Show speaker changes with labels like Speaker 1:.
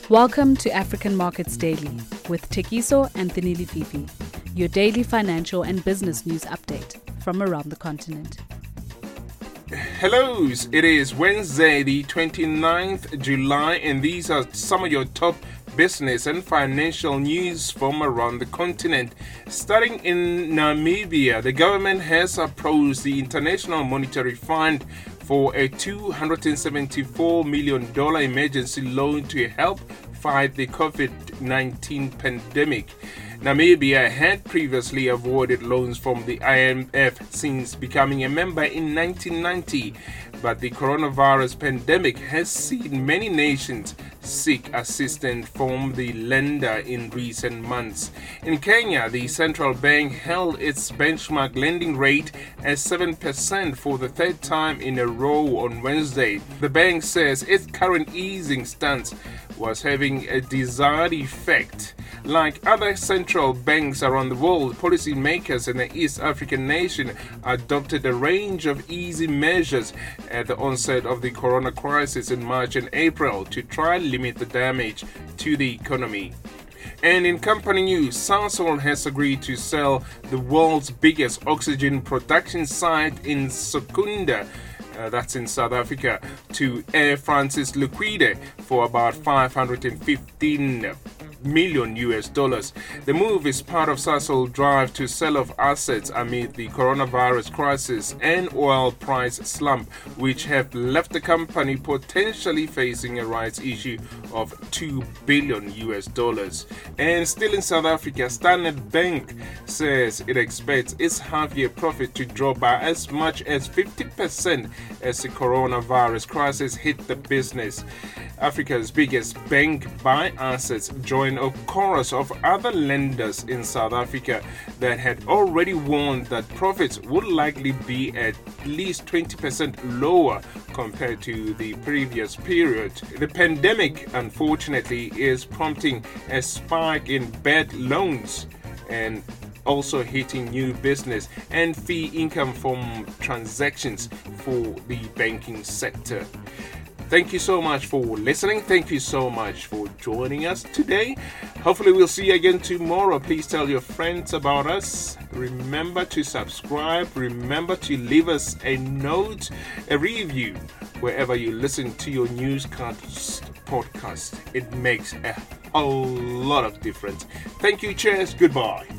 Speaker 1: Welcome to African Markets Daily with Tekiso and Thinili Fifi, your daily financial and business news update from around the continent.
Speaker 2: Hello, it is Wednesday, the 29th July, and these are some of your top business and financial news from around the continent. Starting in Namibia, the government has approached the International Monetary Fund for a $274 million emergency loan to help fight the COVID-19 pandemic. Namibia had previously avoided loans from the IMF since becoming a member in 1990, but the coronavirus pandemic has seen many nations seek assistance from the lender in recent months. In Kenya, the central bank held its benchmark lending rate at 7% for the third time in a row on Wednesday. The bank says its current easing stance was having a desired effect. Like other central banks around the world, policymakers in the East African nation adopted a range of easy measures at the onset of the corona crisis in March and April to try and limit the damage to the economy. And in company news, Sasol has agreed to sell the world's biggest oxygen production site in Secunda, that's in South Africa, to Air France Liquide for about $515 million. The move is part of Sasol's drive to sell off assets amid the coronavirus crisis and oil price slump, which have left the company potentially facing a rights issue of $2 billion. And still in South Africa, Standard Bank says it expects its half-year profit to drop by as much as 50% as the coronavirus crisis hit the business. Africa's biggest bank buy assets joined a chorus of other lenders in South Africa that had already warned that profits would likely be at least 20% lower compared to the previous period. The pandemic, unfortunately, is prompting a spike in bad loans and also hitting new business and fee income from transactions for the banking sector. Thank you so much for listening. Thank you so much for joining us today. Hopefully we'll see you again tomorrow. Please tell your friends about us. Remember to subscribe. Remember to leave us a note, a review, wherever you listen to your newscast podcast. It makes a whole lot of difference. Thank you. Cheers. Goodbye.